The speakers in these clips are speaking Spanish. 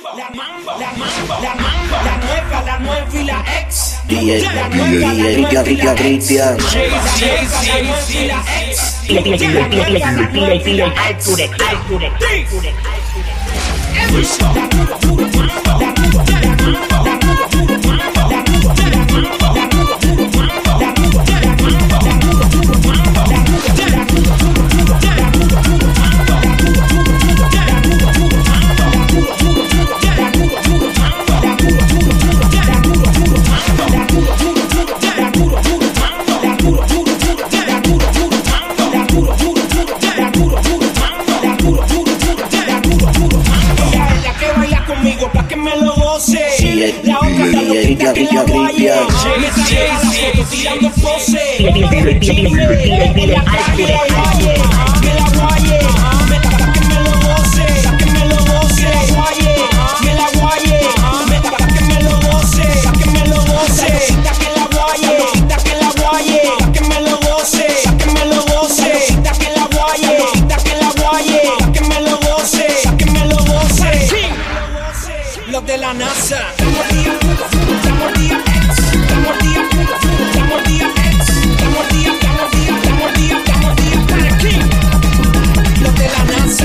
la nueva y la ex. DJ Cristian. Pa' que me lo goce. La otra está loquita que la guaye. Me saca la foto tirando pose. Todo el chisme en la calle. Que la guaye. Pa' que me lo goce. Pa' que me lo goce. Que la guaye. Pa' que me lo goce. Pa' que me lo goce. Que la guaye. Que la guaye. Pa' que me lo goce. Pa' que me lo goce. Que la guaye. Que la guaye. Pa' que me lo goce. Pa' que me lo goce. Los de la NASA. Los de la NASA.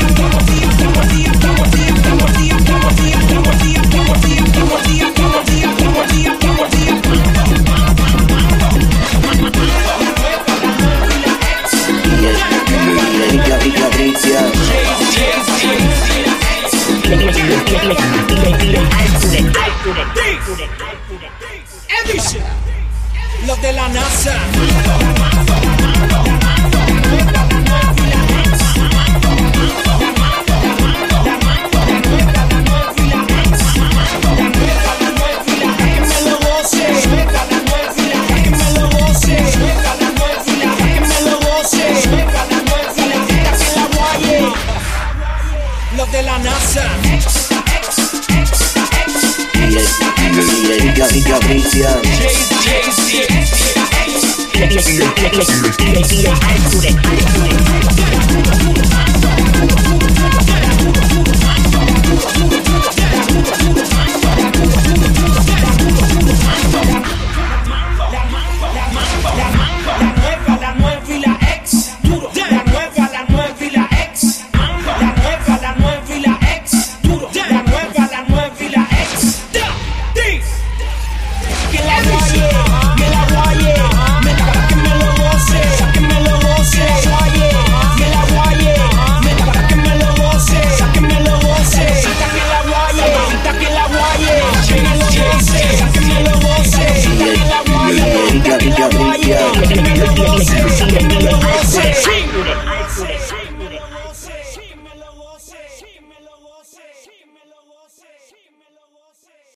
Los de la NASA. Los de la NASA. Yeah.